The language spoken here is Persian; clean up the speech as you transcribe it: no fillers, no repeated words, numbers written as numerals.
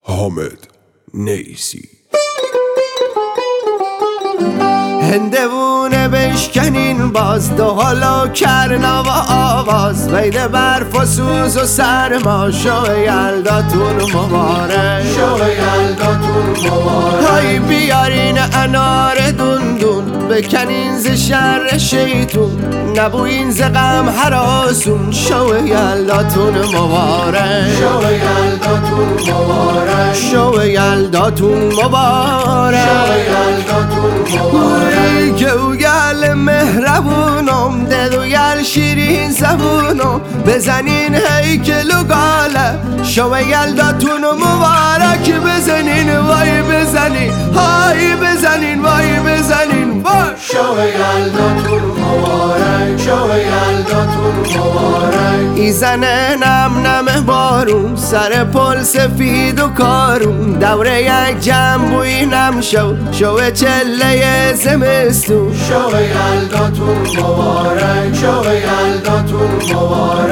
حامد نیسی. هندوونه بشکنین باز دو حالا کرنا و آواز بین برف و سوز و سرما شو یلداتون مبارک، شو یلداتون مبارک. های بیارین انار دوندون بکنین ز شر شیطون نبوین ز غم هراسون شو یلداتون مبارک، شو یلداتون مبارک. شو یلداتون مبارک، شو یلداتون مبارک. گوگل مهربونم دلوگل شیرین زبونم بزنین هیکل و گاله شو یلداتون مبارک بزنین وای بزنین های بزنین وای بزنین وای شو یلداتون مبارک، شو یلداتون مبارک. ایزنه نم نم بارون سر پل سفید و کارون دوره یک جمع بوی نم شو چله زمستون شو یلداتون مبارک، شو یلداتون مبارک.